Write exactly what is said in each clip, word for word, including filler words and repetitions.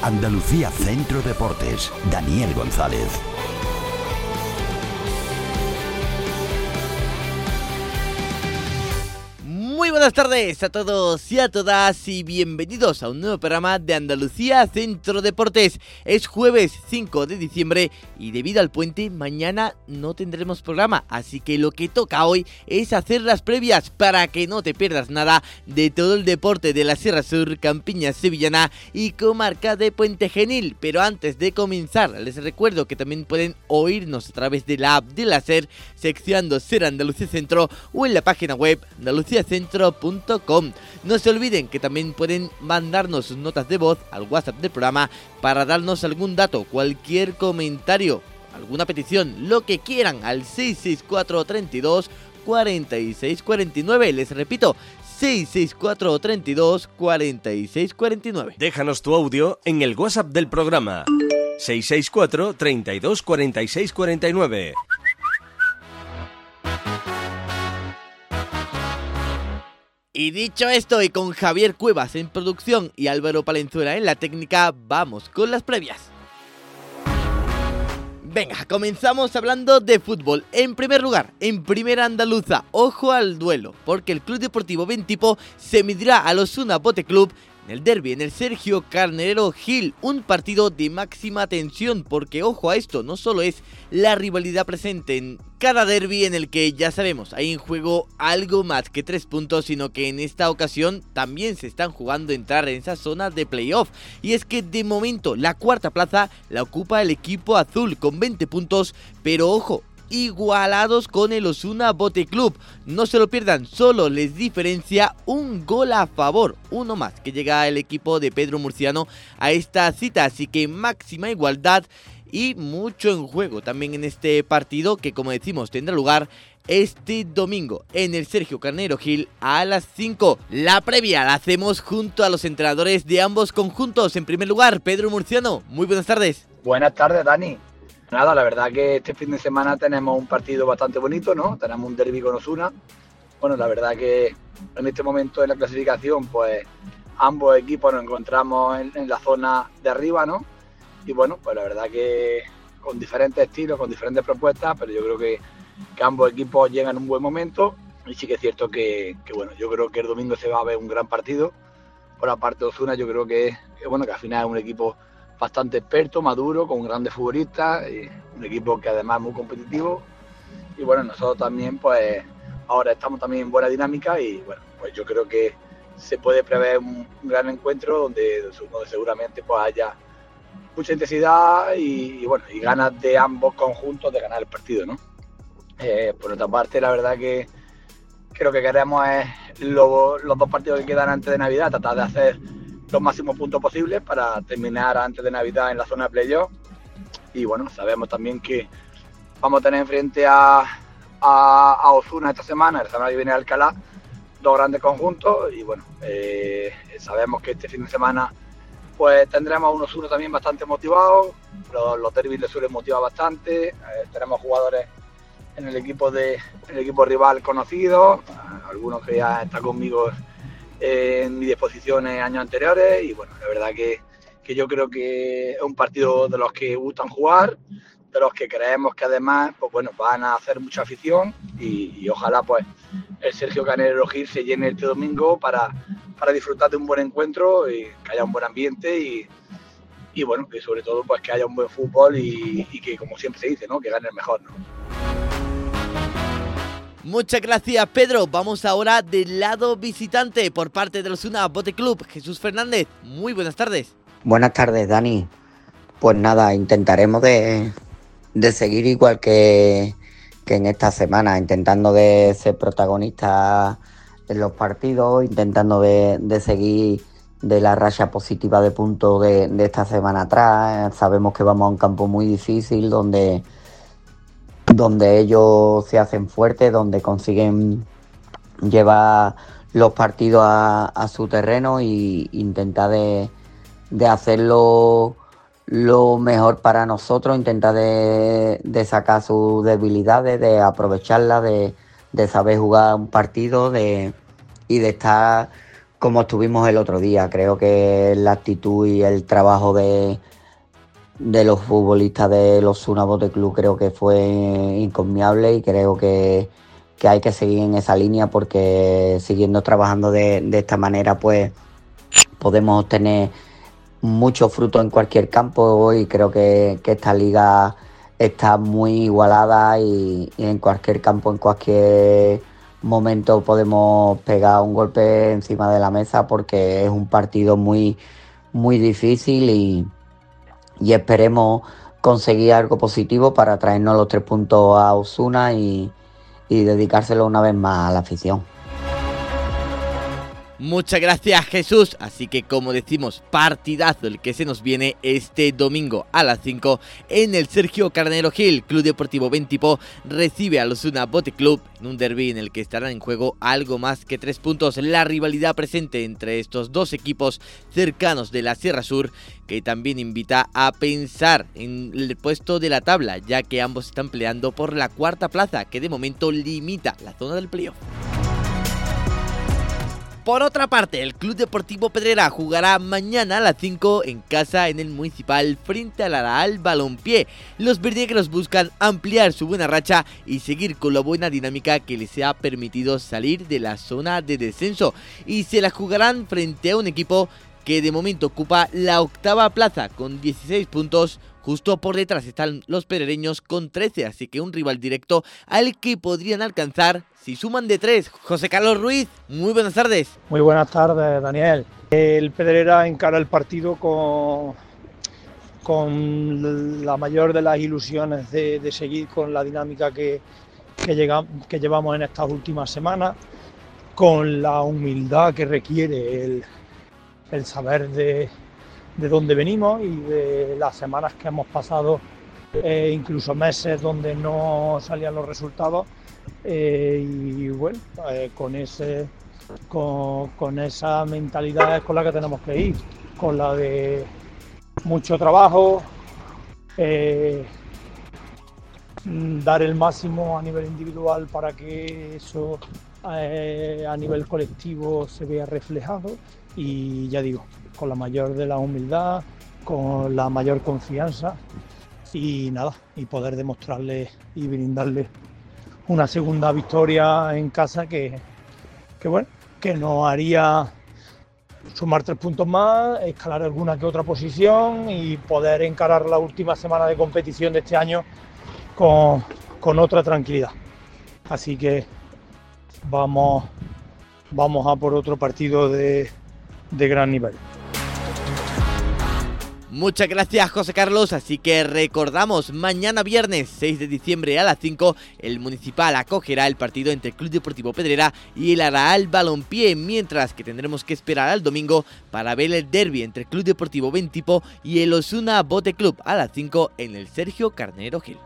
Andalucía Centro Deportes, Daniel González. Muy buenas tardes a todos y a todas y bienvenidos a un nuevo programa de Andalucía Centro Deportes. Es jueves cinco de diciembre y debido al puente mañana no tendremos programa, así que lo que toca hoy es hacer las previas para que no te pierdas nada de todo el deporte de la Sierra Sur, Campiña Sevillana y comarca de Puente Genil. Pero antes de comenzar les recuerdo que también pueden oírnos a través de la app de la SER, seccionando Ser Andalucía Centro o en la página web andalucía centro punto com. No se olviden que también pueden mandarnos sus notas de voz al WhatsApp del programa para darnos algún dato, cualquier comentario, alguna petición, lo que quieran al seis seis cuatro, treinta y dos, cuarenta y seis cuarenta y nueve. Les repito, seis seis cuatro, treinta y dos, cuarenta y seis cuarenta y nueve. Déjanos tu audio en el WhatsApp del programa seis seis cuatro, treinta y dos, cuarenta y seis cuarenta y nueve. Y dicho esto, y con Javier Cuevas en producción y Álvaro Palenzuela en la técnica, vamos con las previas. Venga, comenzamos hablando de fútbol. En primer lugar, en Primera Andaluza, ojo al duelo, porque el Club Deportivo Bentipo se medirá al Osuna Bote Club en el derbi, en el Sergio Carnerero Gil, un partido de máxima tensión, porque ojo a esto, no solo es la rivalidad presente en cada derbi en el que ya sabemos hay en juego algo más que tres puntos, sino que en esta ocasión también se están jugando entrar en esa zona de playoff, y es que de momento la cuarta plaza la ocupa el equipo azul con veinte puntos, pero ojo, igualados con el Osuna Bote Club. No se lo pierdan, solo les diferencia un gol a favor, uno más que llega el equipo de Pedro Murciano a esta cita, así que máxima igualdad y mucho en juego también en este partido que, como decimos, tendrá lugar este domingo en el Sergio Carnero Gil a las cinco. La previa la hacemos junto a los entrenadores de ambos conjuntos. En primer lugar, Pedro Murciano, muy buenas tardes. Buenas tardes, Dani. Nada, la verdad que este fin de semana tenemos un partido bastante bonito, ¿no? Tenemos un derbi con Osuna. Bueno, la verdad que en este momento en la clasificación, pues ambos equipos nos encontramos en, en la zona de arriba, ¿no? Y bueno, pues la verdad que con diferentes estilos, con diferentes propuestas, pero yo creo que, que ambos equipos llegan en un buen momento. Y sí que es cierto que, que, bueno, yo creo que el domingo se va a ver un gran partido. Por la parte de Osuna, yo creo que, que bueno, que al final es un equipo bastante experto, maduro, con grandes futbolistas, y un equipo que además es muy competitivo. Y bueno, nosotros también, pues ahora estamos también en buena dinámica y bueno, pues yo creo que se puede prever un, un gran encuentro donde, donde seguramente pues haya mucha intensidad y, y bueno, y ganas de ambos conjuntos de ganar el partido, ¿no? Eh, por otra parte, la verdad que, que lo que queremos es lo, los dos partidos que quedan antes de Navidad, tratar de hacer los máximos puntos posibles para terminar antes de Navidad en la zona de playoff. Y bueno, sabemos también que vamos a tener enfrente a, a, a Osuna esta semana, la semana que viene a Alcalá, dos grandes conjuntos. Y bueno, eh, sabemos que este fin de semana pues tendremos a un Osuna también bastante motivado. Los, los derbis les suelen motivar bastante. Eh, tenemos jugadores en el equipo de en el equipo rival conocidos, algunos que ya están conmigo en mis disposiciones años anteriores, y bueno, la verdad que, que yo creo que es un partido de los que gustan jugar, de los que creemos que además pues bueno, van a hacer mucha afición y, y ojalá pues el Sergio Carnero Gil se llene este domingo para, para disfrutar de un buen encuentro y que haya un buen ambiente y, y bueno, que sobre todo pues que haya un buen fútbol y, y que, como siempre se dice, ¿no?, que gane el mejor, ¿no? Muchas gracias, Pedro. Vamos ahora del lado visitante por parte del Osuna Bote Club. Jesús Fernández, muy buenas tardes. Buenas tardes, Dani. Pues nada, intentaremos de, de seguir igual que, que en esta semana, intentando de ser protagonistas en los partidos, intentando de, de seguir de la racha positiva de puntos de, de esta semana atrás. Sabemos que vamos a un campo muy difícil donde... donde ellos se hacen fuertes, donde consiguen llevar los partidos a, a su terreno e intentar de, de hacerlo lo mejor para nosotros, intentar de, de sacar sus debilidades, de aprovecharlas, de, de saber jugar un partido de, y de estar como estuvimos el otro día. Creo que la actitud y el trabajo de, de los futbolistas de los Osuna Bote Club creo que fue encomiable, y creo que, que hay que seguir en esa línea, porque siguiendo trabajando de, de esta manera pues podemos obtener mucho fruto en cualquier campo, y creo que, que esta liga está muy igualada, y, y en cualquier campo, en cualquier momento podemos pegar un golpe encima de la mesa, porque es un partido muy, muy difícil, y, y esperemos conseguir algo positivo para traernos los tres puntos a Osuna y, y dedicárselo una vez más a la afición. Muchas gracias, Jesús. Así que, como decimos, partidazo el que se nos viene este domingo a las cinco en el Sergio Carnero Gil. Club Deportivo Ventipo recibe al Osuna Bote Club en un derbi en el que estarán en juego algo más que tres puntos. La rivalidad presente entre estos dos equipos cercanos de la Sierra Sur, que también invita a pensar en el puesto de la tabla, ya que ambos están peleando por la cuarta plaza, que de momento limita la zona del playoff. Por otra parte, el Club Deportivo Pedrera jugará mañana a las cinco en casa en el Municipal frente al Araal Balompié. Los verdinegros buscan ampliar su buena racha y seguir con la buena dinámica que les ha permitido salir de la zona de descenso, y se la jugarán frente a un equipo que de momento ocupa la octava plaza con dieciséis puntos. Justo por detrás están los pedrereños con trece, así que un rival directo al que podrían alcanzar si suman de tres. José Carlos Ruiz, muy buenas tardes. Muy buenas tardes, Daniel. El Pedrera encara el partido con, con la mayor de las ilusiones de, de seguir con la dinámica que, que, llega, que llevamos en estas últimas semanas, con la humildad que requiere el, el saber de... de dónde venimos y de las semanas que hemos pasado, eh, incluso meses donde no salían los resultados, eh, y bueno, eh, con, ese, con, con esa mentalidad es con la que tenemos que ir, con la de mucho trabajo, eh, dar el máximo a nivel individual para que eso eh, a nivel colectivo se vea reflejado, y ya digo, con la mayor de la humildad, con la mayor confianza, y nada, y poder demostrarle y brindarle una segunda victoria en casa que, que bueno, que nos haría sumar tres puntos más, escalar alguna que otra posición y poder encarar la última semana de competición de este año con, con otra tranquilidad. Así que vamos, vamos a por otro partido de, de gran nivel. Muchas gracias, José Carlos. Así que recordamos, mañana viernes seis de diciembre a las cinco, el Municipal acogerá el partido entre el Club Deportivo Pedrera y el Araal Balompié, mientras que tendremos que esperar al domingo para ver el derbi entre el Club Deportivo Ventipo y el Osuna Bote Club a las cinco en el Sergio Carnero Gil.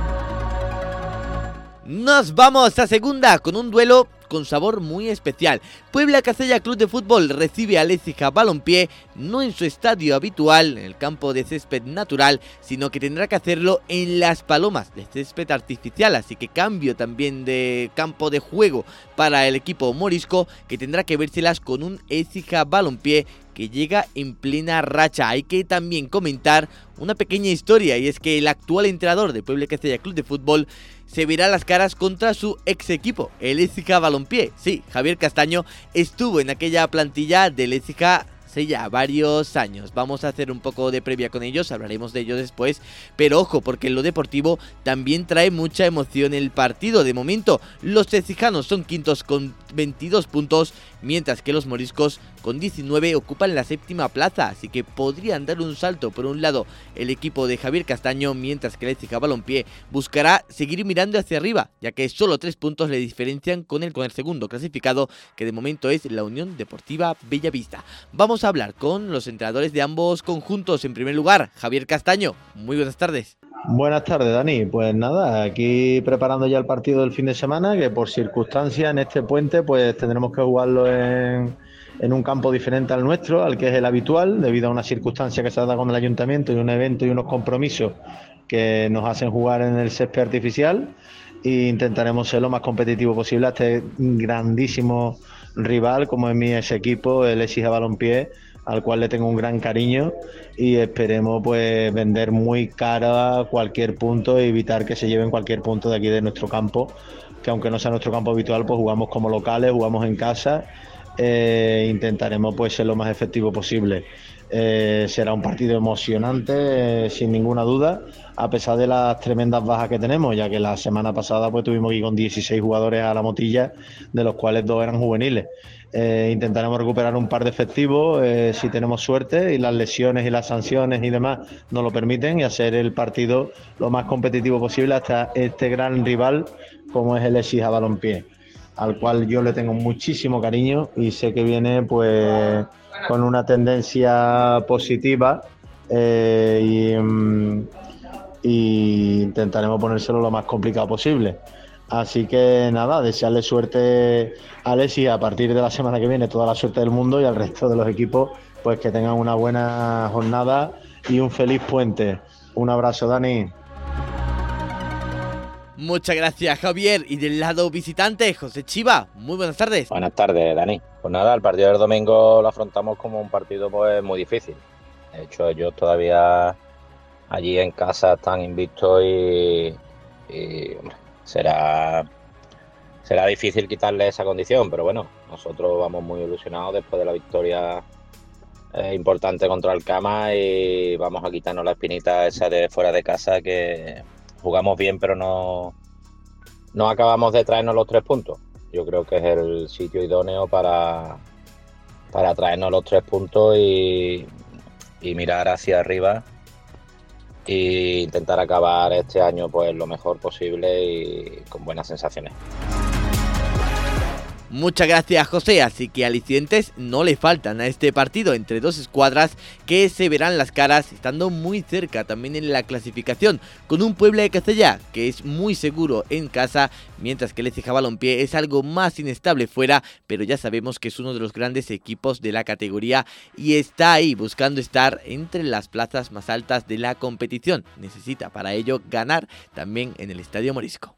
Nos vamos a segunda con un duelo con sabor muy especial. Puebla Cazalla Club de Fútbol recibe al Écija Balompié, no en su estadio habitual, en el campo de césped natural, sino que tendrá que hacerlo en Las Palomas, de césped artificial, así que cambio también de campo de juego para el equipo morisco, que tendrá que vérselas con un Écija Balompié que llega en plena racha. Hay que también comentar una pequeña historia, y es que el actual entrenador de Puebla Cazalla Club de Fútbol se verá las caras contra su ex equipo, el Écija Balompié. Sí, Javier Castaño estuvo en aquella plantilla del Écija hace ya varios años. Vamos a hacer un poco de previa con ellos, hablaremos de ellos después, pero ojo, porque en lo deportivo también trae mucha emoción el partido. De momento, los écijanos son quintos con veintidós puntos, mientras que los moriscos con diecinueve ocupan la séptima plaza, así que podrían dar un salto. Por un lado, el equipo de Javier Castaño, mientras que el Écija Balompié buscará seguir mirando hacia arriba, ya que solo tres puntos le diferencian con el, con el segundo clasificado, que de momento es la Unión Deportiva Bellavista. Vamos a hablar con los entrenadores de ambos conjuntos. En primer lugar, Javier Castaño, muy buenas tardes. Buenas tardes, Dani. Pues nada, aquí preparando ya el partido del fin de semana, que por circunstancias en este puente pues tendremos que jugarlo en, en un campo diferente al nuestro, al que es el habitual, debido a una circunstancia que se da con el ayuntamiento y un evento y unos compromisos que nos hacen jugar en el césped artificial, e intentaremos ser lo más competitivo posible a este grandísimo rival, como es mi ex equipo, el Écija Balompié, al cual le tengo un gran cariño, y esperemos pues vender muy cara cualquier punto y evitar que se lleven cualquier punto de aquí de nuestro campo, que aunque no sea nuestro campo habitual, pues jugamos como locales, jugamos en casa, eh, intentaremos pues ser lo más efectivo posible. Eh, será un partido emocionante, eh, sin ninguna duda, a pesar de las tremendas bajas que tenemos, ya que la semana pasada pues tuvimos que ir con dieciséis jugadores a la Motilla, de los cuales dos eran juveniles. Eh, intentaremos recuperar un par de efectivos, eh, si tenemos suerte y las lesiones y las sanciones y demás nos lo permiten, y hacer el partido lo más competitivo posible hasta este gran rival como es el Écija Balompié, al cual yo le tengo muchísimo cariño y sé que viene pues con una tendencia positiva, eh, y, y intentaremos ponérselo lo más complicado posible. Así que nada, desearle suerte a Alexis a partir de la semana que viene, toda la suerte del mundo, y al resto de los equipos pues que tengan una buena jornada y un feliz puente. Un abrazo, Dani. Muchas gracias, Javier. Y del lado visitante, José Chiva, muy buenas tardes. Buenas tardes, Dani. Pues nada, el partido del domingo lo afrontamos como un partido pues muy difícil. De hecho, ellos todavía allí en casa están invictos y, y hombre, será, será difícil quitarle esa condición, pero bueno, nosotros vamos muy ilusionados después de la victoria eh, importante contra el Cama, y vamos a quitarnos la espinita esa de fuera de casa, que jugamos bien pero no, no acabamos de traernos los tres puntos. Yo creo que es el sitio idóneo para, para traernos los tres puntos y, y mirar hacia arriba e intentar acabar este año pues lo mejor posible y con buenas sensaciones. Muchas gracias, José. Así que alicientes no le faltan a este partido entre dos escuadras que se verán las caras estando muy cerca también en la clasificación, con un Puebla de Castellá que es muy seguro en casa, mientras que el Écija Balompié es algo más inestable fuera, pero ya sabemos que es uno de los grandes equipos de la categoría y está ahí buscando estar entre las plazas más altas de la competición. Necesita para ello ganar también en el Estadio Morisco.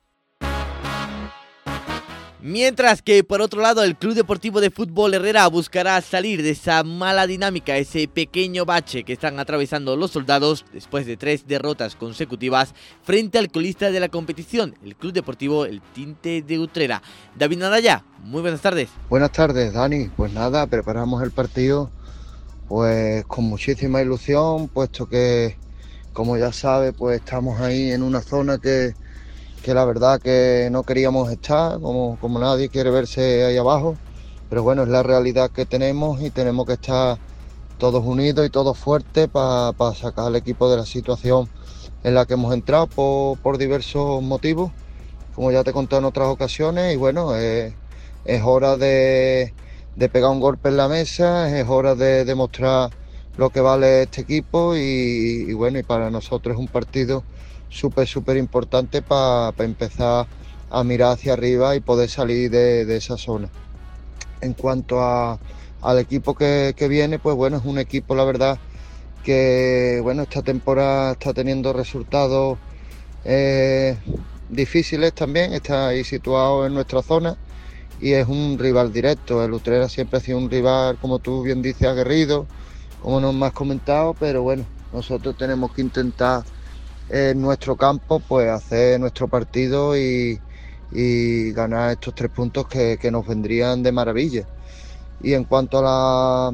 Mientras que por otro lado el Club Deportivo de Fútbol Herrera buscará salir de esa mala dinámica, ese pequeño bache que están atravesando los soldados después de tres derrotas consecutivas frente al colista de la competición, el Club Deportivo El Tinte de Utrera. David Nadalla, muy buenas tardes. Buenas tardes, Dani. Pues nada, preparamos el partido pues con muchísima ilusión, puesto que, como ya sabe, pues estamos ahí en una zona que que la verdad que no queríamos estar, como, como nadie quiere verse ahí abajo, pero bueno, es la realidad que tenemos y tenemos que estar todos unidos y todos fuertes para pa sacar al equipo de la situación en la que hemos entrado por, por diversos motivos, como ya te he contado en otras ocasiones, y bueno, eh, es hora de, de pegar un golpe en la mesa, es hora de demostrar lo que vale este equipo y, y bueno, y para nosotros es un partido súper, súper importante para pa empezar a mirar hacia arriba y poder salir de, de esa zona. En cuanto a, al equipo que, que viene, pues bueno, es un equipo, la verdad, que bueno, esta temporada está teniendo resultados eh, difíciles también, está ahí situado en nuestra zona y es un rival directo. El Utrera siempre ha sido un rival, como tú bien dices, aguerrido, como nos has comentado, pero bueno, nosotros tenemos que intentar en nuestro campo pues hacer nuestro partido y, y ganar estos tres puntos que, que nos vendrían de maravilla. Y en cuanto a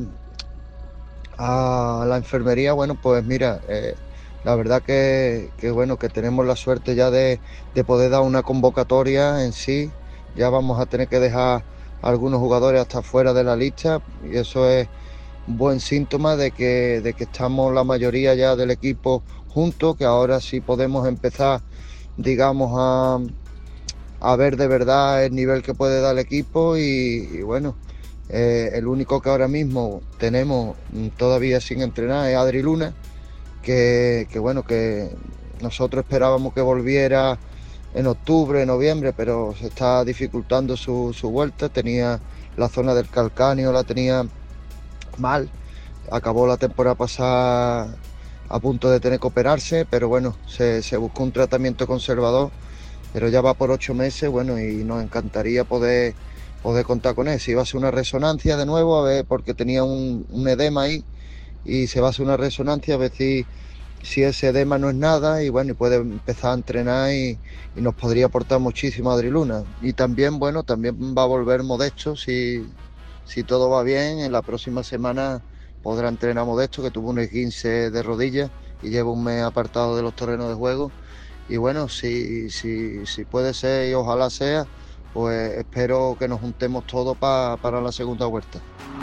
la a la enfermería, bueno, pues mira, eh, la verdad que, que bueno, que tenemos la suerte ya de, de poder dar una convocatoria en sí. Ya vamos a tener que dejar a algunos jugadores hasta fuera de la lista y eso es un buen síntoma de que, de que estamos la mayoría ya del equipo juntos, que ahora sí podemos empezar, digamos, a, a ver de verdad el nivel que puede dar el equipo y, y bueno, eh, el único que ahora mismo tenemos todavía sin entrenar es Adri Luna, que, que bueno, que nosotros esperábamos que volviera en octubre, noviembre, pero se está dificultando su, su vuelta, tenía la zona del calcáneo, la tenía mal, acabó la temporada pasada a punto de tener que operarse, pero bueno, se, se buscó un tratamiento conservador, pero ya va por ocho meses, bueno, y nos encantaría poder poder contar con él. Si va a hacer una resonancia de nuevo, a ver, porque tenía un, un edema ahí, y se va a hacer una resonancia a ver si, si ese edema no es nada, y bueno, y puede empezar a entrenar y, y nos podría aportar muchísimo a Adri Luna. Y también, bueno, también va a volver Modesto, si, si todo va bien, en la próxima semana podrá entrenar Modesto, que tuvo un esguince de rodilla y lleva un mes apartado de los terrenos de juego. Y bueno, si, si, si puede ser y ojalá sea, pues espero que nos juntemos todos pa, para la segunda vuelta.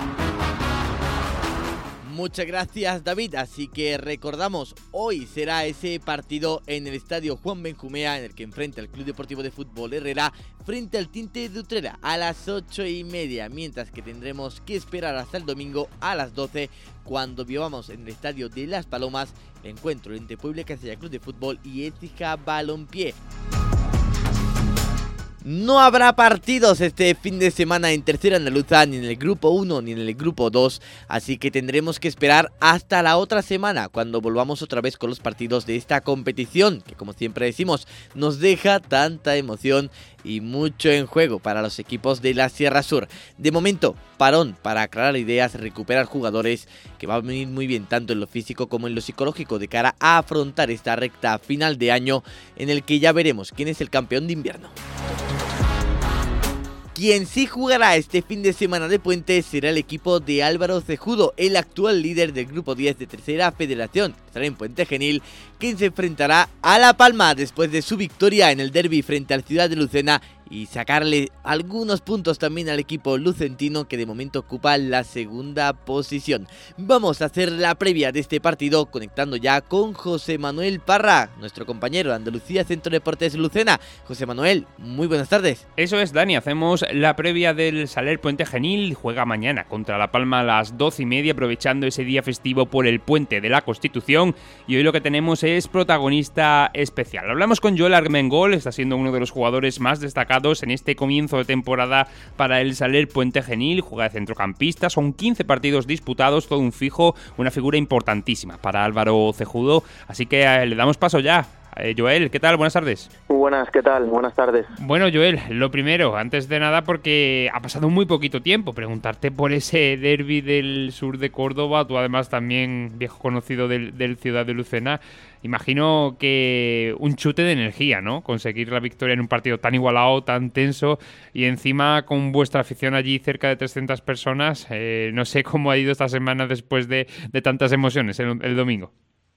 Muchas gracias, David. Así que recordamos, hoy será ese partido en el estadio Juan Benjumea, en el que enfrenta el Club Deportivo de Fútbol Herrera frente al Tinte de Utrera a las ocho y media, mientras que tendremos que esperar hasta el domingo a las doce, cuando vivamos en el estadio de Las Palomas el encuentro entre Puebla Castilla Club de Fútbol y Écija Balompié. No habrá partidos este fin de semana en Tercera Andaluza, ni en el grupo uno ni en el grupo dos, así que tendremos que esperar hasta la otra semana, cuando volvamos otra vez con los partidos de esta competición, que como siempre decimos, nos deja tanta emoción y mucho en juego para los equipos de la Sierra Sur. De momento, parón para aclarar ideas, recuperar jugadores, que va a venir muy bien tanto en lo físico como en lo psicológico de cara a afrontar esta recta final de año, en el que ya veremos quién es el campeón de invierno. Quien sí jugará este fin de semana de puente será el equipo de Álvaro Cejudo, el actual líder del grupo diez de Tercera Federación, estará en Puente Genil, quien se enfrentará a La Palma después de su victoria en el derbi frente al Ciudad de Lucena y sacarle algunos puntos también al equipo lucentino, que de momento ocupa la segunda posición. Vamos a hacer la previa de este partido conectando ya con José Manuel Parra, nuestro compañero de Andalucía Centro Deportes Lucena. José Manuel, muy buenas tardes. Eso es, Dani, hacemos la previa del Saler Puente Genil. Juega mañana contra La Palma a las doce y media, aprovechando ese día festivo por el Puente de la Constitución, y hoy lo que tenemos es protagonista especial. Hablamos con Joel Armengol, está siendo uno de los jugadores más destacados en este comienzo de temporada para el Saler Puente Genil. Juega de centrocampista, son quince partidos disputados, todo un fijo, una figura importantísima para Álvaro Cejudo, así que eh, le damos paso ya. Eh, Joel, ¿qué tal? Buenas tardes. Muy buenas, ¿qué tal? Buenas tardes. Bueno, Joel, lo primero, antes de nada, porque ha pasado muy poquito tiempo, preguntarte por ese derbi del sur de Córdoba, tú además también viejo conocido del, del Ciudad de Lucena. Imagino que un chute de energía, ¿no? Conseguir la victoria en un partido tan igualado, tan tenso, y encima con vuestra afición allí cerca de trescientas personas. Eh, no sé cómo ha ido esta semana después de, de tantas emociones el, el domingo.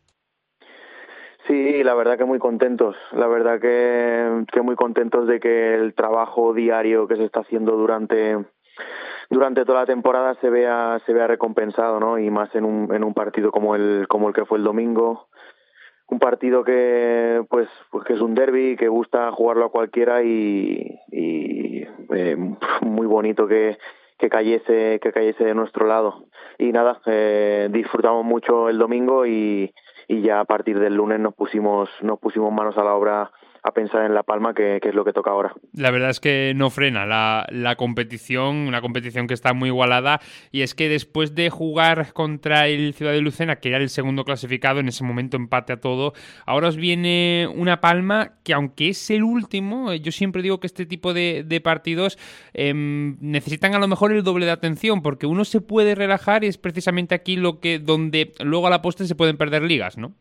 Sí, la verdad que muy contentos, la verdad que, que muy contentos de que el trabajo diario que se está haciendo durante durante toda la temporada se vea se vea recompensado, ¿no? Y más en un en un partido como el como el que fue el domingo, un partido que pues pues que es un derbi, que gusta jugarlo a cualquiera, y, y eh, muy bonito que que cayese que cayese de nuestro lado. Y nada, eh, disfrutamos mucho el domingo y y ya a partir del lunes nos pusimos nos pusimos manos a la obra a pensar en La Palma, que, que es lo que toca ahora. La verdad es que no frena la, la competición, una competición que está muy igualada, y es que después de jugar contra el Ciudad de Lucena, que era el segundo clasificado, en ese momento empate a todo, ahora os viene una Palma que, aunque es el último, yo siempre digo que este tipo de, de partidos eh, necesitan a lo mejor el doble de atención, porque uno se puede relajar y es precisamente aquí lo que donde luego a la postre se pueden perder ligas, ¿no?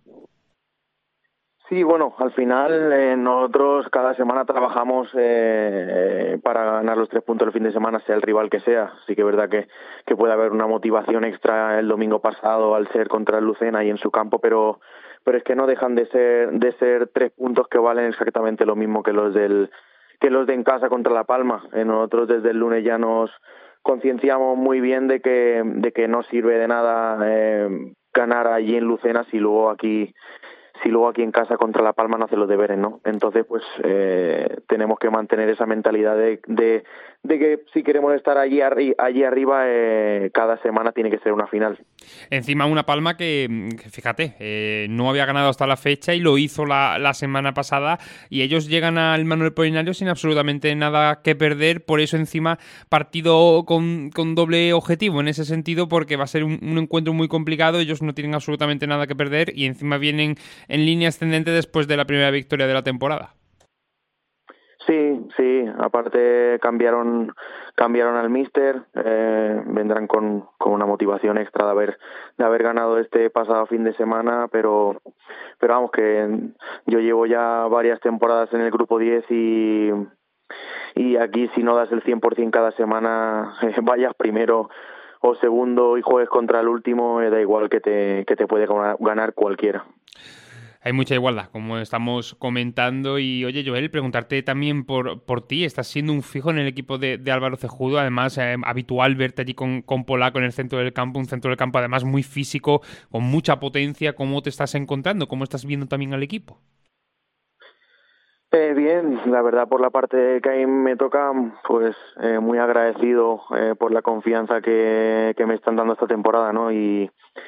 Sí, bueno, al final eh, nosotros cada semana trabajamos eh, para ganar los tres puntos el fin de semana, sea el rival que sea. Sí que es verdad que, que puede haber una motivación extra el domingo pasado al ser contra el Lucena y en su campo, pero pero es que no dejan de ser de ser tres puntos que valen exactamente lo mismo que los del que los de en casa contra La Palma. Eh, nosotros desde el lunes ya nos concienciamos muy bien de que de que no sirve de nada eh, ganar allí en Lucena si luego aquí si luego aquí en casa contra La Palma no hace los deberes, ¿no? Entonces, pues eh, tenemos que mantener esa mentalidad de, de, de que si queremos estar allí, arri- allí arriba, eh, cada semana tiene que ser una final. Encima una Palma que, que fíjate, eh, no había ganado hasta la fecha y lo hizo la, la semana pasada, y ellos llegan al Manuel Polinario sin absolutamente nada que perder. Por eso encima partido con, con doble objetivo en ese sentido, porque va a ser un, un encuentro muy complicado. Ellos no tienen absolutamente nada que perder y encima vienen en línea ascendente después de la primera victoria de la temporada. Sí, sí, aparte cambiaron cambiaron al míster, eh, vendrán con, con una motivación extra de haber de haber ganado este pasado fin de semana, pero pero vamos, que yo llevo ya varias temporadas en el grupo diez y y aquí si no das el cien por ciento cada semana, eh, vayas primero o segundo y juegues contra el último, eh, da igual que te que te puede ganar cualquiera. Hay mucha igualdad, como estamos comentando. Y oye, Joel, preguntarte también por, por ti. Estás siendo un fijo en el equipo de, de Álvaro Cejudo. Además, eh, habitual verte allí con, con Polaco en el centro del campo. Un centro del campo además muy físico, con mucha potencia. ¿Cómo te estás encontrando? ¿Cómo estás viendo también al equipo? Eh, bien, la verdad por la parte que ahí me toca, pues eh, muy agradecido eh, por la confianza que, que me están dando esta temporada, ¿no? Y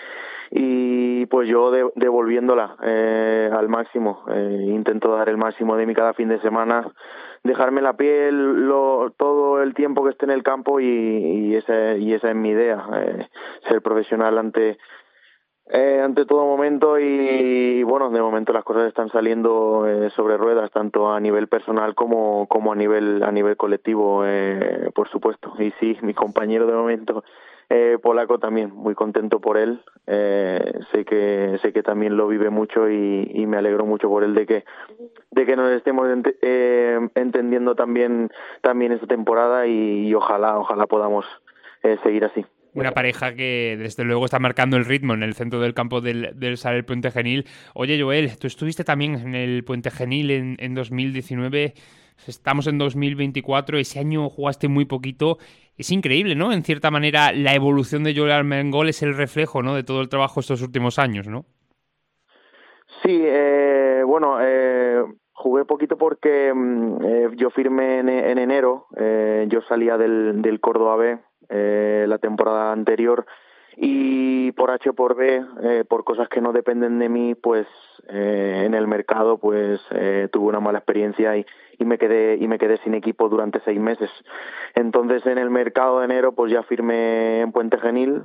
y pues yo de, devolviéndola eh, al máximo, eh, intento dar el máximo de mí cada fin de semana, dejarme la piel lo, todo el tiempo que esté en el campo y, y, esa, y esa es mi idea, eh, ser profesional ante eh, ante todo momento y, y bueno, de momento las cosas están saliendo eh, sobre ruedas, tanto a nivel personal como como a nivel a nivel colectivo, eh, por supuesto. Y sí, mi compañero de momento Eh, Polaco también, muy contento por él, eh, sé que sé que también lo vive mucho y, y me alegro mucho por él de que de que nos estemos ent- eh, entendiendo también también esta temporada y, y ojalá ojalá podamos eh, seguir así. Una pareja que desde luego está marcando el ritmo en el centro del campo del, del Saler Puente Genil. Oye, Joel, tú estuviste también en el Puente Genil en, en dos mil diecinueve, estamos en dos mil veinticuatro, ese año jugaste muy poquito. Es increíble, ¿no? En cierta manera, la evolución de Joel Armengol es el reflejo, ¿no?, de todo el trabajo estos últimos años, ¿no? Sí, eh, bueno, eh, jugué poquito porque eh, yo firmé en, en enero, eh, yo salía del, del Córdoba B eh, la temporada anterior y por H o por B, eh, por cosas que no dependen de mí, pues eh, en el mercado pues eh, tuve una mala experiencia y, y me quedé y me quedé sin equipo durante seis meses. Entonces en el mercado de enero pues ya firmé en Puente Genil.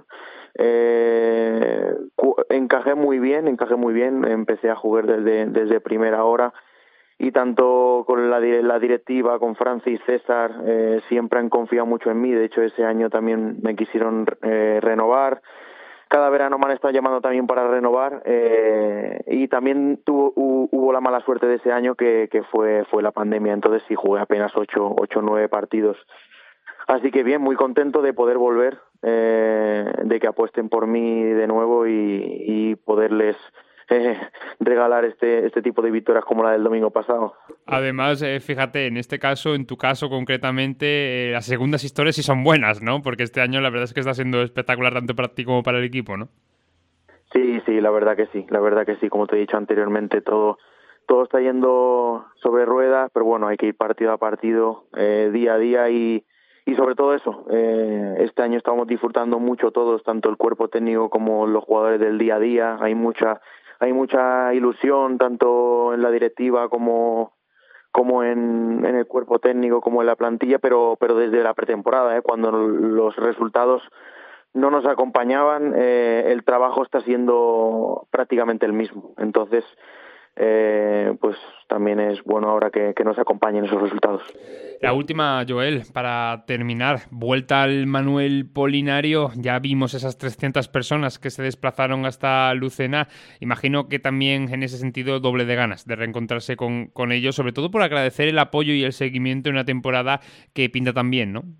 Eh, encajé muy bien, encajé muy bien, empecé a jugar desde, desde primera hora y tanto con la, la directiva, con Francis, César, eh, siempre han confiado mucho en mí. De hecho ese año también me quisieron eh, renovar, cada verano me han estado llamando también para renovar eh, y también tuvo, hubo la mala suerte de ese año que, que fue, fue la pandemia, entonces sí jugué apenas ocho o nueve partidos. Así que bien, muy contento de poder volver, eh, de que apuesten por mí de nuevo y, y poderles eh, regalar este este tipo de victorias como la del domingo pasado. Además, eh, fíjate, en este caso, en tu caso concretamente, eh, las segundas historias sí son buenas, ¿no? Porque este año la verdad es que está siendo espectacular tanto para ti como para el equipo, ¿no? Sí, sí, la verdad que sí, la verdad que sí, como te he dicho anteriormente, todo todo está yendo sobre ruedas, pero bueno, hay que ir partido a partido, eh, día a día y Y sobre todo eso, eh, este año estamos disfrutando mucho todos, tanto el cuerpo técnico como los jugadores del día a día. Hay mucha hay mucha ilusión, tanto en la directiva como como en, en el cuerpo técnico, como en la plantilla, pero pero desde la pretemporada, ¿eh? Cuando los resultados no nos acompañaban, eh, el trabajo está siendo prácticamente el mismo. Entonces, Eh, pues también es bueno ahora que, que nos acompañen esos resultados. La última, Joel, para terminar, vuelta al Manuel Polinario, ya vimos esas trescientas personas que se desplazaron hasta Lucena, imagino que también en ese sentido doble de ganas de reencontrarse con, con ellos, sobre todo por agradecer el apoyo y el seguimiento en una temporada que pinta tan bien, ¿no?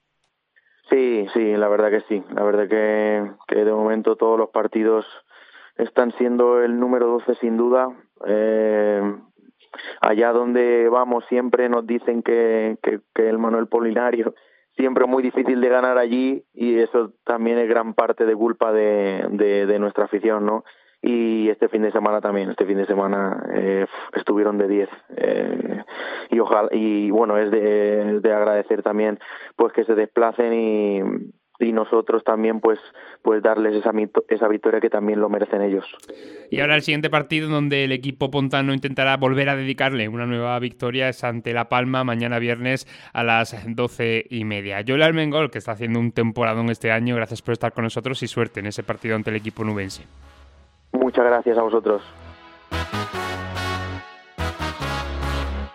Sí, sí, la verdad que sí, la verdad que, que de momento todos los partidos están siendo el número doce sin duda. Eh, allá donde vamos siempre nos dicen que, que, que el Manuel Polinario siempre es muy difícil de ganar allí y eso también es gran parte de culpa de, de, de nuestra afición, ¿no? Y este fin de semana también, este fin de semana eh, estuvieron de diez eh, y ojalá y bueno es de, de agradecer también pues que se desplacen y y nosotros también pues pues darles esa esa victoria que también lo merecen ellos. Y ahora el siguiente partido donde el equipo pontano intentará volver a dedicarle una nueva victoria es ante La Palma mañana viernes a las doce y media. Joel Armengol, que está haciendo un temporadón este año, gracias por estar con nosotros y suerte en ese partido ante el equipo nubense. Muchas gracias a vosotros.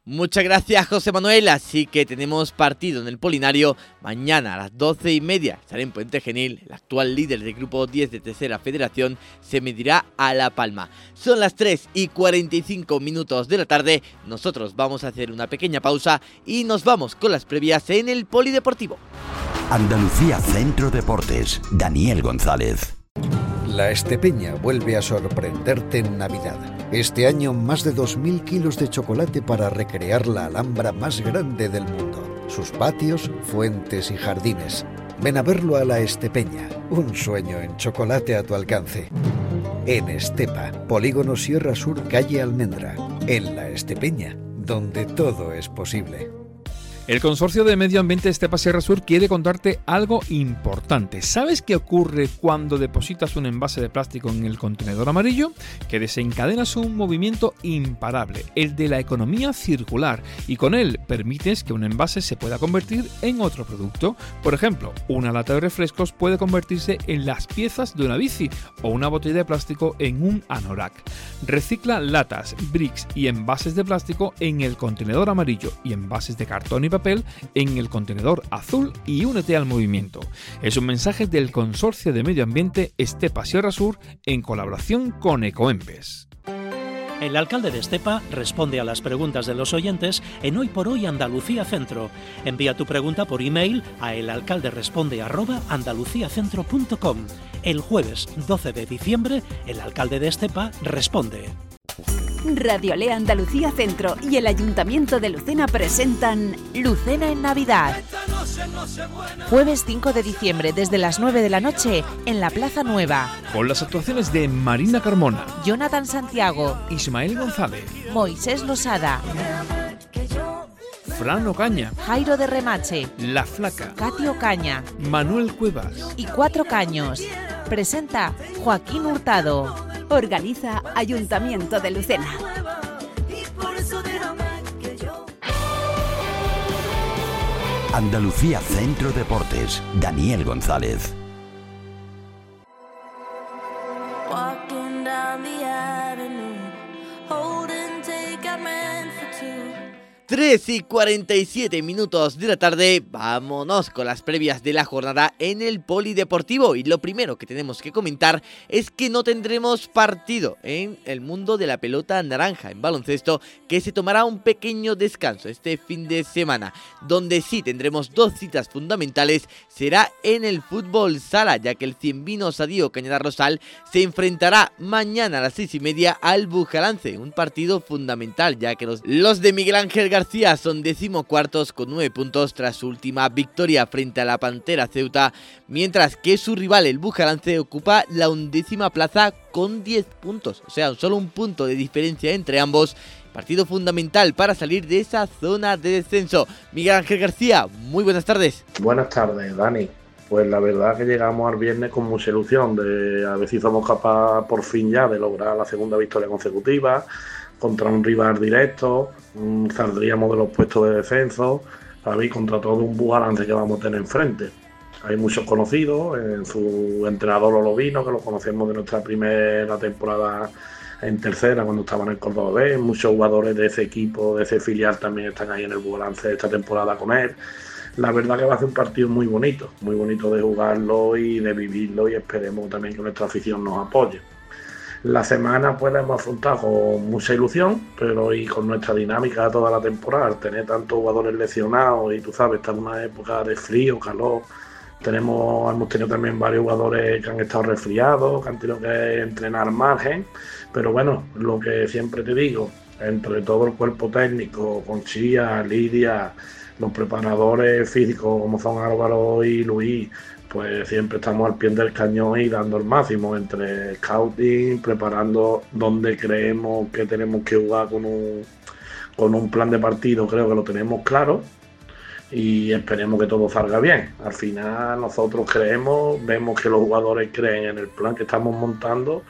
Muchas gracias, José Manuel. Así que tenemos partido en el Polinario. Mañana a las doce y media estará en Puente Genil. El actual líder del grupo diez de Tercera Federación se medirá a La Palma. Son las tres y cuarenta y cinco minutos de la tarde. Nosotros vamos a hacer una pequeña pausa y nos vamos con las previas en el Polideportivo. Andalucía Centro Deportes. Daniel González. La Estepeña vuelve a sorprenderte en Navidad. Este año más de dos mil kilos de chocolate para recrear la Alhambra más grande del mundo. Sus patios, fuentes y jardines. Ven a verlo a La Estepeña. Un sueño en chocolate a tu alcance. En Estepa, Polígono Sierra Sur, calle Almendra. En La Estepeña, donde todo es posible. El Consorcio de Medio Ambiente Estepa Sierra Sur quiere contarte algo importante. ¿Sabes qué ocurre cuando depositas un envase de plástico en el contenedor amarillo? Que desencadenas un movimiento imparable, el de la economía circular, y con él permites que un envase se pueda convertir en otro producto. Por ejemplo, una lata de refrescos puede convertirse en las piezas de una bici o una botella de plástico en un anorak. Recicla latas, bricks y envases de plástico en el contenedor amarillo y envases de cartón y papel en el contenedor azul y únete al movimiento. Es un mensaje del Consorcio de Medio Ambiente Estepa Sierra Sur en colaboración con Ecoembes. El alcalde de Estepa responde a las preguntas de los oyentes en Hoy por Hoy Andalucía Centro. Envía tu pregunta por email a elalcalderesponde arroba andaluciacentro punto com. El jueves doce de diciembre, el alcalde de Estepa responde. Radio Lea Andalucía Centro y el Ayuntamiento de Lucena presentan Lucena en Navidad. Jueves cinco de diciembre desde las nueve de la noche en la Plaza Nueva. Con las actuaciones de Marina Carmona, Jonathan Santiago, Ismael González, Moisés Losada, Fran Ocaña, Jairo de Remache, La Flaca, Cati Ocaña, Manuel Cuevas y Cuatro Caños. Presenta Joaquín Hurtado. Organiza Ayuntamiento de Lucena. Andalucía Centro Deportes. Daniel González. tres y cuarenta y siete minutos de la tarde, vámonos con las previas de la jornada en el Polideportivo. Y lo primero que tenemos que comentar es que no tendremos partido en el mundo de la pelota naranja en baloncesto, que se tomará un pequeño descanso este fin de semana. Donde sí tendremos dos citas fundamentales será en el fútbol sala, ya que el Cienvino Sadío Cañada Rosal se enfrentará mañana a las seis y media al Bujalance, un partido fundamental, ya que los, los de Miguel Ángel García García son decimocuartos con nueve puntos tras su última victoria frente a la Pantera Ceuta, mientras que su rival el Bujalance ocupa la undécima plaza con diez puntos, o sea, solo un punto de diferencia entre ambos. Partido fundamental para salir de esa zona de descenso. Miguel Ángel García, muy buenas tardes. Buenas tardes, Dani. Pues la verdad que llegamos al viernes con mucha ilusión de a ver si somos capaces por fin ya de lograr la segunda victoria consecutiva contra un rival directo. Saldríamos de los puestos de descenso, ¿sabéis? Contra todo un Bujalance que vamos a tener enfrente. Hay muchos conocidos, en su entrenador Olovino, que lo conocemos de nuestra primera temporada en tercera, cuando estaba en el Córdoba B. Muchos jugadores de ese equipo, de ese filial, también están ahí en el Bujalance esta temporada con él. La verdad que va a ser un partido muy bonito, muy bonito de jugarlo y de vivirlo, y esperemos también que nuestra afición nos apoye. La semana pues la hemos afrontado con mucha ilusión, pero y con nuestra dinámica toda la temporada, tener tantos jugadores lesionados y tú sabes, está en una época de frío, calor. Tenemos, hemos tenido también varios jugadores que han estado resfriados, que han tenido que entrenar margen, pero bueno, lo que siempre te digo, entre todo el cuerpo técnico, con Chía, Lidia, los preparadores físicos como son Álvaro y Luis, pues siempre estamos al pie del cañón y dando el máximo entre scouting, preparando donde creemos que tenemos que jugar con un, con un plan de partido. Creo que lo tenemos claro y esperemos que todo salga bien. Al final nosotros creemos, vemos que los jugadores creen en el plan que estamos montando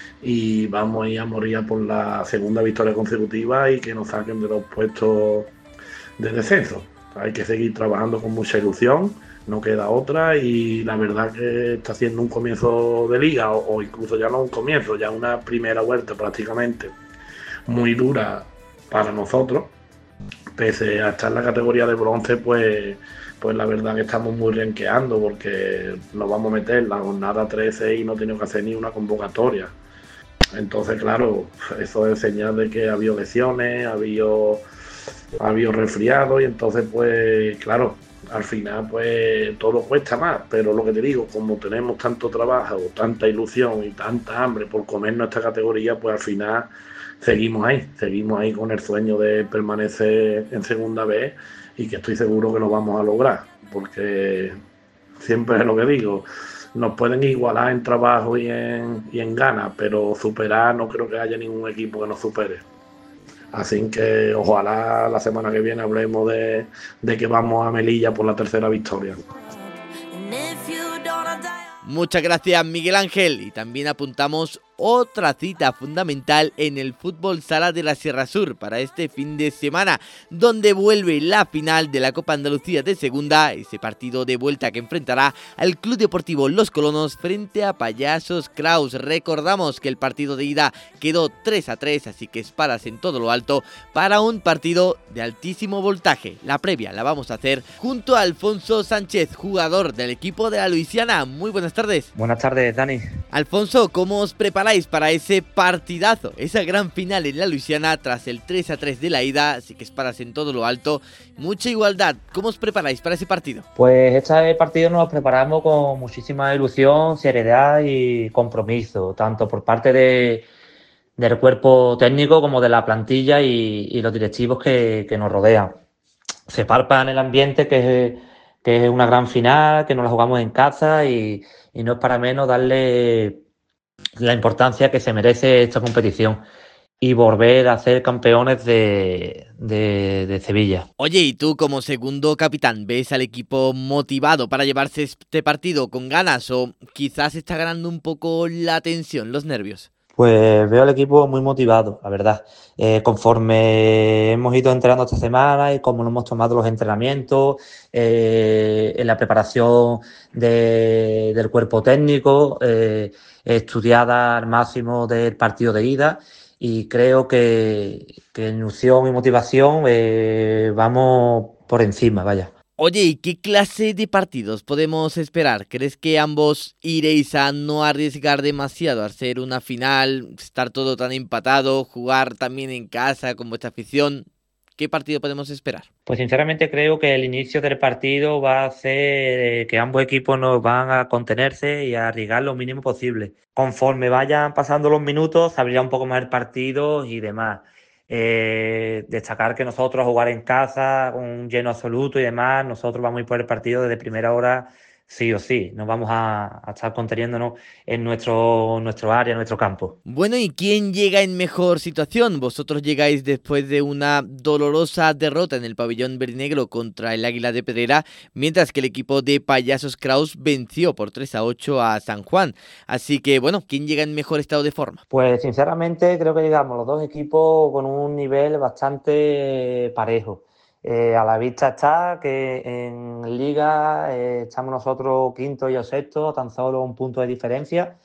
y vamos a ir a morir por la segunda victoria consecutiva y que nos saquen de los puestos de descenso. Hay que seguir trabajando con mucha ilusión, no queda otra, y la verdad que está haciendo un comienzo de liga, o, o incluso ya no un comienzo, ya una primera vuelta prácticamente muy dura para nosotros, pese a estar en la categoría de bronce, pues, pues la verdad que estamos muy renqueando porque nos vamos a meter en la jornada trece y no tenemos que hacer ni una convocatoria. Entonces, claro, eso es señal de que ha habido lesiones, ha habido, ha habido resfriado y entonces, pues, claro, al final, pues, todo cuesta más. Pero lo que te digo, como tenemos tanto trabajo, tanta ilusión y tanta hambre por comer nuestra categoría, pues al final seguimos ahí, seguimos ahí con el sueño de permanecer en segunda vez y que estoy seguro que lo vamos a lograr, porque siempre es lo que digo. Nos pueden igualar en trabajo y en, y en ganas, pero superar no creo que haya ningún equipo que nos supere. Así que ojalá la semana que viene hablemos de, de que vamos a Melilla por la tercera victoria. Muchas gracias, Miguel Ángel. Y también apuntamos otra cita fundamental en el fútbol sala de la Sierra Sur para este fin de semana, donde vuelve la final de la Copa Andalucía de Segunda, ese partido de vuelta que enfrentará al Club Deportivo Los Colonos frente a Payasos Kraus. Recordamos que el partido de ida quedó tres a tres, así que espadas en todo lo alto para un partido de altísimo voltaje. La previa la vamos a hacer junto a Alfonso Sánchez, jugador del equipo de la Luisiana. Muy buenas tardes. Buenas tardes, Dani. Alfonso, ¿cómo os preparáis para ese partidazo, esa gran final en la Luisiana tras el tres a tres de la ida? Así que espadas en todo lo alto, mucha igualdad. ¿Cómo os preparáis para ese partido? Pues este partido nos preparamos con muchísima ilusión, seriedad y compromiso, tanto por parte de, del cuerpo técnico como de la plantilla y, y los directivos que, que nos rodean. Se palpa en el ambiente que es, que es una gran final, que nos la jugamos en casa y, y no es para menos darle la importancia que se merece esta competición y volver a ser campeones de, de, de Sevilla. Oye, y tú como segundo capitán, ¿ves al equipo motivado para llevarse este partido con ganas o quizás está ganando un poco la tensión, los nervios? Pues veo al equipo muy motivado, la verdad. Eh, conforme hemos ido entrenando esta semana y como nos hemos tomado los entrenamientos, eh, en la preparación de, del cuerpo técnico, eh, estudiada al máximo del partido de ida, y creo que, que en ilusión y motivación eh, vamos por encima, vaya. Oye, ¿y qué clase de partidos podemos esperar? ¿Crees que ambos iréis a no arriesgar demasiado, a hacer una final, estar todo tan empatado, jugar también en casa con vuestra afición? ¿Qué partido podemos esperar? Pues sinceramente creo que el inicio del partido va a hacer que ambos equipos nos van a contenerse y a arriesgar lo mínimo posible. Conforme vayan pasando los minutos, se abrirá un poco más el partido y demás. Eh, destacar que nosotros jugar en casa con un lleno absoluto y demás, nosotros vamos a ir por el partido desde primera hora sí o sí, nos vamos a, a estar conteniéndonos en nuestro, nuestro área, en nuestro campo. Bueno, ¿y quién llega en mejor situación? Vosotros llegáis después de una dolorosa derrota en el pabellón verdinegro contra el Águila de Pedrera, mientras que el equipo de Payasos Kraus venció por tres a ocho a San Juan. Así que, bueno, ¿quién llega en mejor estado de forma? Pues sinceramente creo que llegamos los dos equipos con un nivel bastante parejo. Eh, a la vista está que en Liga eh, estamos nosotros quinto y sexto, tan solo un punto de diferencia.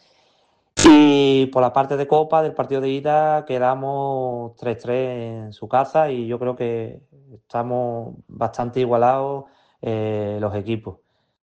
Y por la parte de Copa, del partido de ida, quedamos tres tres en su casa y yo creo que estamos bastante igualados eh, los equipos.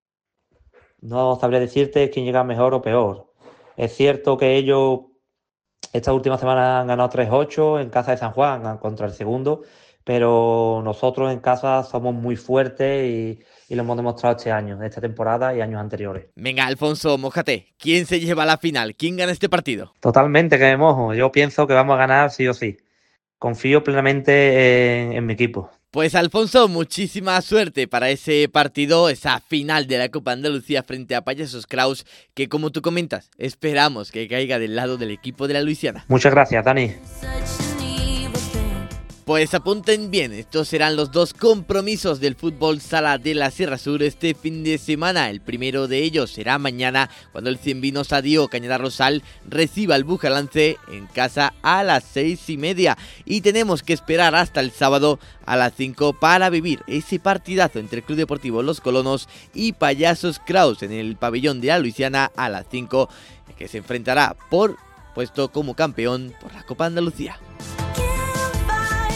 No sabría decirte quién llega mejor o peor. Es cierto que ellos esta última semana han ganado tres ocho en casa de San Juan contra el segundo, pero nosotros en casa somos muy fuertes y, y lo hemos demostrado este año, esta temporada y años anteriores. Venga, Alfonso, mójate. ¿Quién se lleva la final? ¿Quién gana este partido? Totalmente que me mojo. Yo pienso que vamos a ganar sí o sí. Confío plenamente en, en mi equipo. Pues Alfonso, muchísima suerte para ese partido, esa final de la Copa Andalucía frente a Payasos Kraus, que como tú comentas, esperamos que caiga del lado del equipo de la Luisiana. Muchas gracias, Dani. Pues apunten bien, estos serán los dos compromisos del fútbol sala de la Sierra Sur este fin de semana. El primero de ellos será mañana, cuando el Cienvino Sadio Cañada Rosal reciba el Bujalance en casa a las seis y media. Y tenemos que esperar hasta el sábado a las cinco para vivir ese partidazo entre el Club Deportivo Los Colonos y Payasos Kraus en el pabellón de la Luisiana a las cinco, que se enfrentará por puesto como campeón por la Copa Andalucía.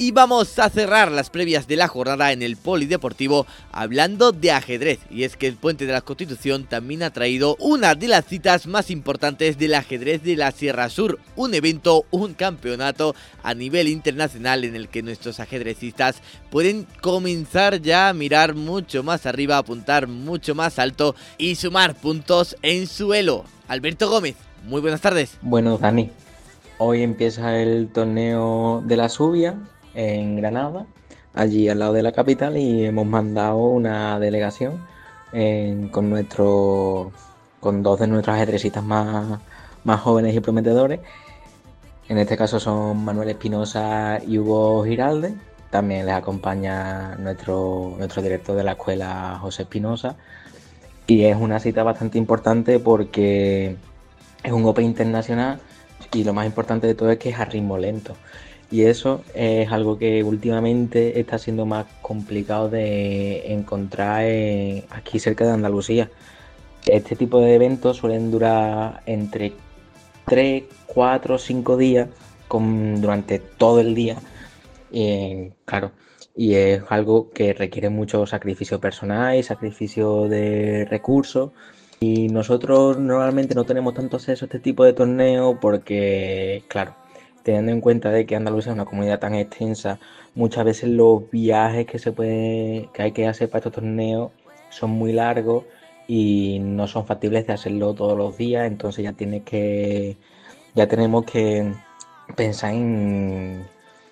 Y vamos a cerrar las previas de la jornada en el polideportivo hablando de ajedrez. Y es que el Puente de la Constitución también ha traído una de las citas más importantes del ajedrez de la Sierra Sur. Un evento, un campeonato a nivel internacional en el que nuestros ajedrecistas pueden comenzar ya a mirar mucho más arriba, apuntar mucho más alto y sumar puntos en su elo. Alberto Gómez, muy buenas tardes. Bueno, Dani, hoy empieza el torneo de la Subia en Granada, allí al lado de la capital, y hemos mandado una delegación eh, con nuestro, con dos de nuestros ajedrecistas más, más jóvenes y prometedores. En este caso son Manuel Espinosa y Hugo Giralde. También les acompaña nuestro, nuestro director de la escuela, José Espinosa. Y es una cita bastante importante porque es un Open internacional y lo más importante de todo es que es a ritmo lento. Y eso es algo que últimamente está siendo más complicado de encontrar eh, aquí cerca de Andalucía. Este tipo de eventos suelen durar entre tres, cuatro, cinco días con, durante todo el día. Eh, claro, y es algo que requiere mucho sacrificio personal y sacrificio de recursos. Y nosotros normalmente no tenemos tanto acceso a este tipo de torneos porque, claro, teniendo en cuenta de que Andalucía es una comunidad tan extensa, muchas veces los viajes que se puede, que hay que hacer para estos torneos son muy largos y no son factibles de hacerlo todos los días. Entonces ya tienes que, ya tenemos que pensar en,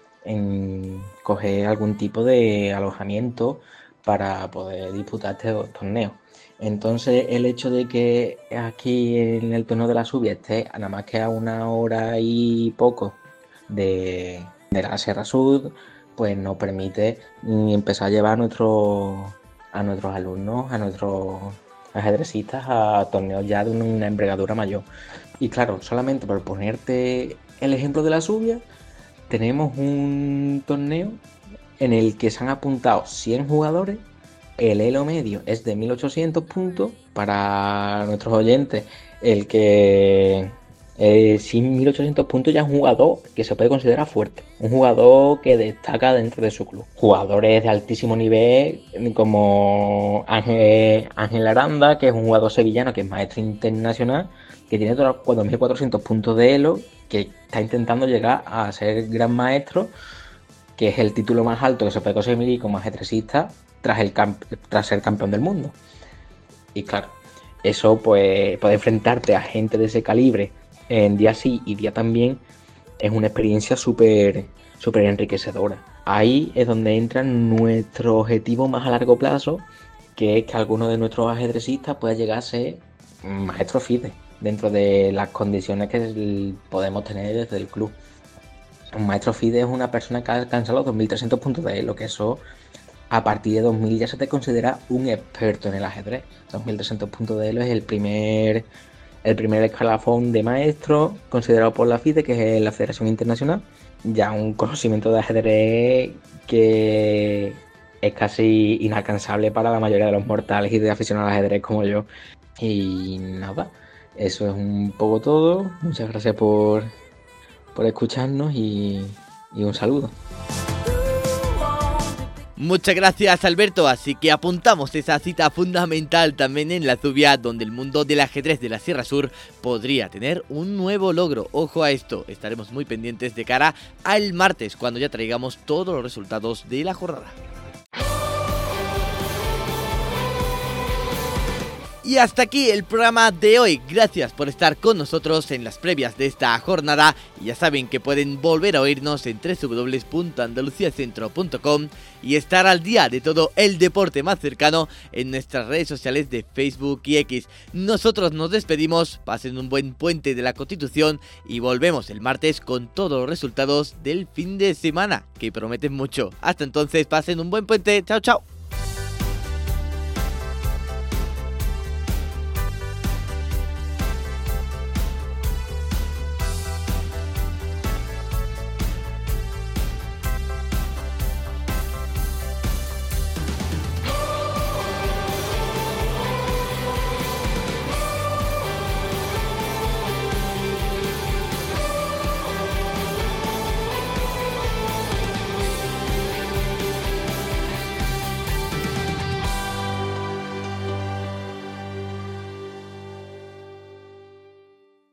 en coger algún tipo de alojamiento para poder disputar este torneo. Entonces el hecho de que aquí en el torneo de la Subia esté nada más que a una hora y poco de, de la Sierra Sur, pues nos permite empezar a llevar a, nuestro, a nuestros alumnos, a nuestros ajedrecistas a torneos ya de una envergadura mayor. Y claro, solamente por ponerte el ejemplo de la Subia, tenemos un torneo en el que se han apuntado cien jugadores. El elo medio es de mil ochocientos puntos. Para nuestros oyentes, el que eh, sin mil ochocientos puntos ya es un jugador que se puede considerar fuerte, un jugador que destaca dentro de su club. Jugadores de altísimo nivel como Ángel, Ángel Aranda, que es un jugador sevillano que es maestro internacional, que tiene cuatro mil cuatrocientos puntos de elo, que está intentando llegar a ser gran maestro, que es el título más alto que se puede conseguir como ajedrecista tras, el camp- tras ser campeón del mundo. Y claro, eso pues poder enfrentarte a gente de ese calibre en día sí y día también es una experiencia súper súper enriquecedora. Ahí es donde entra nuestro objetivo más a largo plazo, que es que alguno de nuestros ajedrecistas pueda llegar a ser maestro FIDE dentro de las condiciones que podemos tener desde el club. Un maestro FIDE es una persona que alcanza los dos mil trescientos puntos de elo, que eso a partir de dos mil ya se te considera un experto en el ajedrez. dos mil trescientos puntos de elo es el primer, el primer escalafón de maestro considerado por la FIDE, que es la Federación Internacional. Ya un conocimiento de ajedrez que es casi inalcanzable para la mayoría de los mortales y de aficionados al ajedrez como yo. Y nada, eso es un poco todo. Muchas gracias por, por escucharnos y, y un saludo. Muchas gracias, Alberto, así que apuntamos esa cita fundamental también en la Subia, donde el mundo del ajedrez de la Sierra Sur podría tener un nuevo logro. Ojo a esto, estaremos muy pendientes de cara al martes, cuando ya traigamos todos los resultados de la jornada. Y hasta aquí el programa de hoy. Gracias por estar con nosotros en las previas de esta jornada. Y ya saben que pueden volver a oírnos en doble u doble u doble u punto andaluciacentro punto com y estar al día de todo el deporte más cercano en nuestras redes sociales de Facebook y X. Nosotros nos despedimos, pasen un buen puente de la Constitución y volvemos el martes con todos los resultados del fin de semana, que prometen mucho. Hasta entonces, pasen un buen puente. Chao, chao.